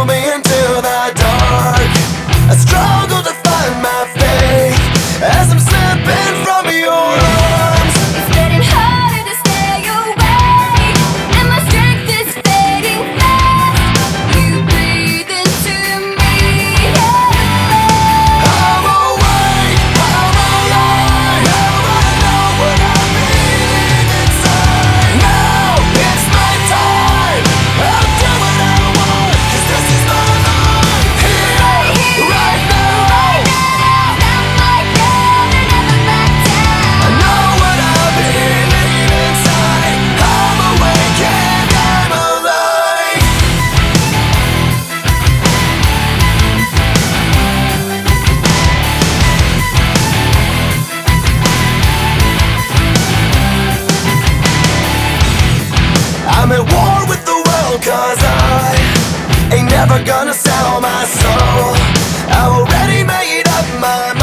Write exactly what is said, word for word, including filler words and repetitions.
me into the dark. I struggle to find my faith as I'm slipping from your arms. It's getting harder to stay awake, and my strength is fading fast. You breathe into me. I'm awake, I'm alive. Now I know what I mean inside. Now it's my time. I'll do what I want, 'cause this is my life. Here, right now. Not like that, never back down. I know what I believe inside. I'm awake and I'm alive. I'm at war with the world, 'cause I ain't never gonna sell my soul. I've already made up my